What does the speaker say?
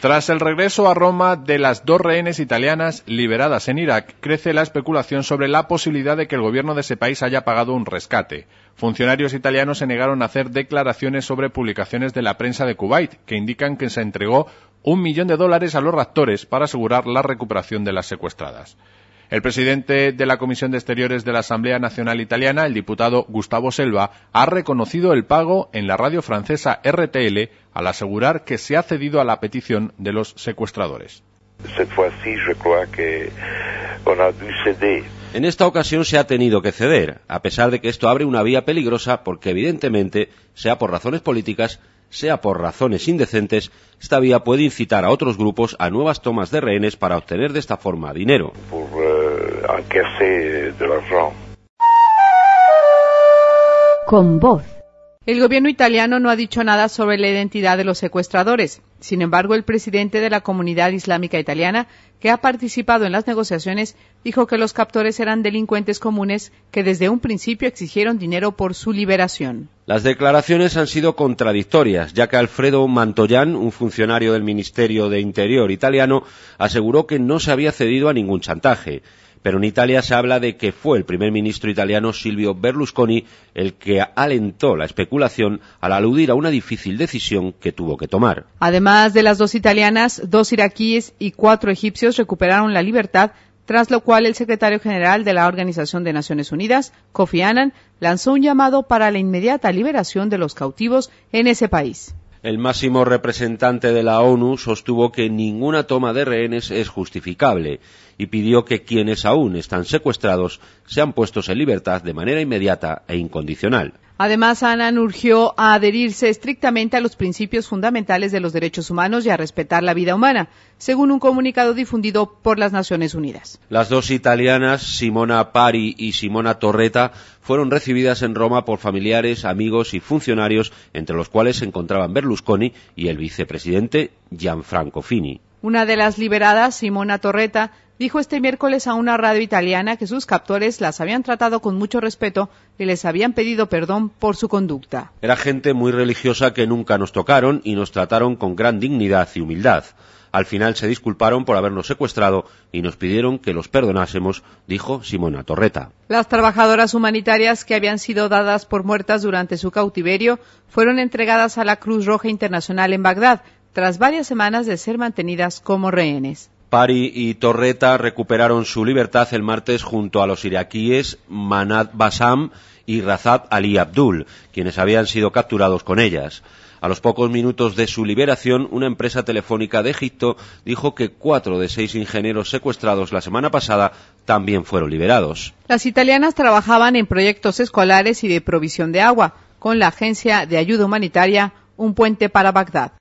Tras el regreso a Roma de las 2 rehenes italianas liberadas en Irak, crece la especulación sobre la posibilidad de que el gobierno de ese país haya pagado un rescate. Funcionarios italianos se negaron a hacer declaraciones sobre publicaciones de la prensa de Kuwait, que indican que se entregó $1 millón a los raptores para asegurar la recuperación de las secuestradas. El presidente de la Comisión de Exteriores de la Asamblea Nacional Italiana, el diputado Gustavo Selva, ha reconocido el pago en la radio francesa RTL al asegurar que se ha cedido a la petición de los secuestradores. En esta ocasión se ha tenido que ceder, a pesar de que esto abre una vía peligrosa porque evidentemente, sea por razones políticas, sea por razones indecentes, esta vía puede incitar a otros grupos a nuevas tomas de rehenes para obtener de esta forma dinero. Con voz. El gobierno italiano no ha dicho nada sobre la identidad de los secuestradores. Sin embargo, el presidente de la Comunidad Islámica Italiana, que ha participado en las negociaciones, dijo que los captores eran delincuentes comunes que desde un principio exigieron dinero por su liberación. Las declaraciones han sido contradictorias, ya que Alfredo Mantoyan, un funcionario del Ministerio de Interior italiano, aseguró que no se había cedido a ningún chantaje. Pero en Italia se habla de que fue el primer ministro italiano Silvio Berlusconi el que alentó la especulación al aludir a una difícil decisión que tuvo que tomar. Además de las 2 italianas, 2 iraquíes y 4 egipcios recuperaron la libertad, tras lo cual el secretario general de la Organización de Naciones Unidas, Kofi Annan, lanzó un llamado para la inmediata liberación de los cautivos en ese país. El máximo representante de la ONU sostuvo que ninguna toma de rehenes es justificable y pidió que quienes aún están secuestrados sean puestos en libertad de manera inmediata e incondicional. Además, Annan urgió a adherirse estrictamente a los principios fundamentales de los derechos humanos y a respetar la vida humana, según un comunicado difundido por las Naciones Unidas. Las 2 italianas, Simona Pari y Simona Torretta, fueron recibidas en Roma por familiares, amigos y funcionarios, entre los cuales se encontraban Berlusconi y el vicepresidente Gianfranco Fini. Una de las liberadas, Simona Torretta, dijo este miércoles a una radio italiana que sus captores las habían tratado con mucho respeto y les habían pedido perdón por su conducta. Era gente muy religiosa que nunca nos tocaron y nos trataron con gran dignidad y humildad. Al final se disculparon por habernos secuestrado y nos pidieron que los perdonásemos, dijo Simona Torretta. Las trabajadoras humanitarias que habían sido dadas por muertas durante su cautiverio fueron entregadas a la Cruz Roja Internacional en Bagdad, tras varias semanas de ser mantenidas como rehenes. Pari y Torretta recuperaron su libertad el martes junto a los iraquíes Manad Bassam y Razab Ali Abdul, quienes habían sido capturados con ellas. A los pocos minutos de su liberación, una empresa telefónica de Egipto dijo que 4 de 6 ingenieros secuestrados la semana pasada también fueron liberados. Las italianas trabajaban en proyectos escolares y de provisión de agua, con la Agencia de Ayuda Humanitaria Un Puente para Bagdad.